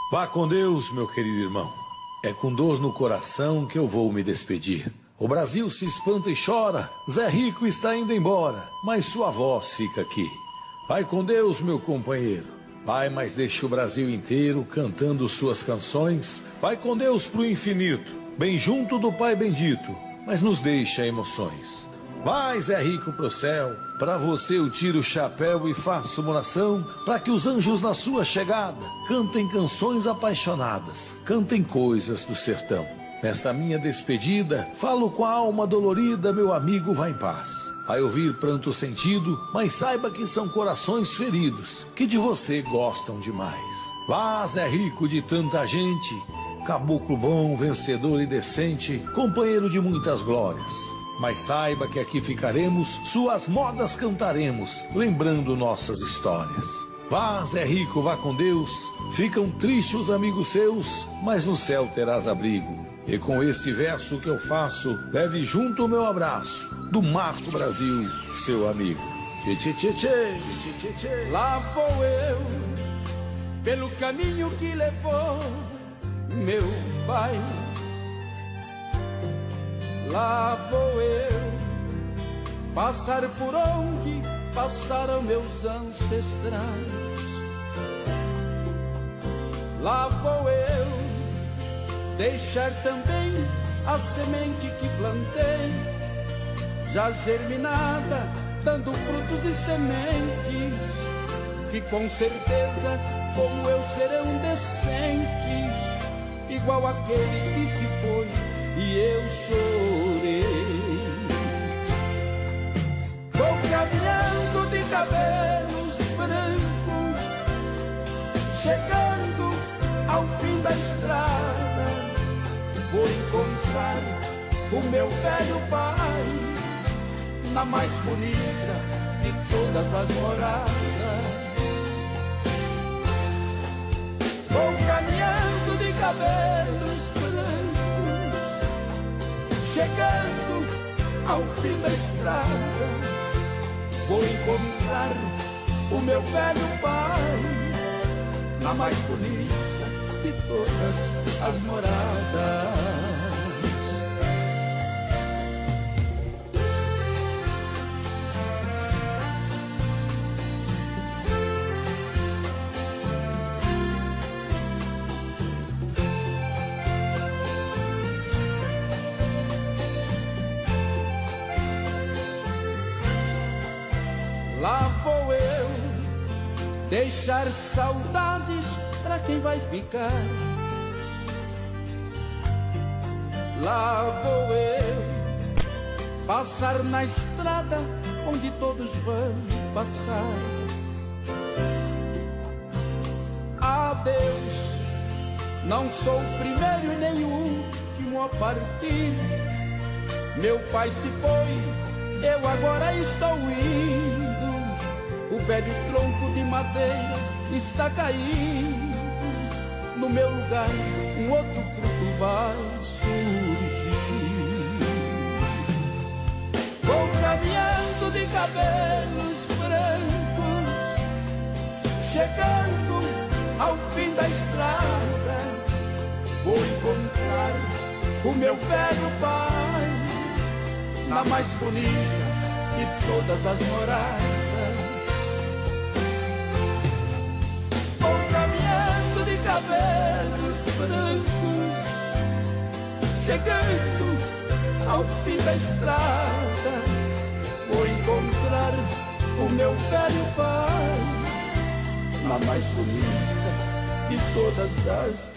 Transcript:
Vá com Deus, meu querido irmão. É com dor no coração que eu vou me despedir. O Brasil se espanta e chora, Zé Rico está indo embora, mas sua voz fica aqui. Vai com Deus, meu companheiro. Vai, mas deixa o Brasil inteiro cantando suas canções. Vai com Deus pro infinito, bem junto do Pai bendito, mas nos deixa emoções. Vai, Zé Rico, pro céu, pra você eu tiro o chapéu e faço uma oração, pra que os anjos na sua chegada cantem canções apaixonadas, cantem coisas do sertão. Nesta minha despedida, falo com a alma dolorida, meu amigo, vá em paz. Vai ouvir pranto sentido, mas saiba que são corações feridos, que de você gostam demais. Vá, Zé Rico de tanta gente, caboclo bom, vencedor e decente, companheiro de muitas glórias. Mas saiba que aqui ficaremos, suas modas cantaremos, lembrando nossas histórias. Vá, Zé Rico, vá com Deus, ficam tristes os amigos seus, mas no céu terás abrigo. E com esse verso que eu faço, leve junto o meu abraço, do Marco Brasil, seu amigo. Tchê, tchê, tchê, tchê, tchê, tchê, tchê. Lá vou eu, pelo caminho que levou meu pai. Lá vou eu, passar por onde passaram meus ancestrais. Lá vou eu, deixar também a semente que plantei, já germinada, dando frutos e sementes, que com certeza, como eu, serão decentes, igual aquele que se foi e eu chorei. Vou caminhando de cabelos brancos, chegando ao fim da estrada, vou encontrar o meu velho pai, na mais bonita de todas as moradas. Vou caminhando de cabelos brancos, chegando ao fim da estrada, vou encontrar o meu velho pai, na mais bonita de todas as moradas. Lá vou eu, deixar saudades pra quem vai ficar. Lá vou eu, passar na estrada onde todos vão passar. Adeus, não sou o primeiro e nem o último a partir. Meu pai se foi, eu agora estou indo. O velho tronco de madeira está caindo, no meu lugar um outro fruto vai surgir. Vou caminhando de cabelos brancos, chegando ao fim da estrada, vou encontrar o meu velho pai, na mais bonita de todas as moradas. Cabelos brancos, chegando ao fim da estrada, vou encontrar o meu velho pai, na mais bonita de todas as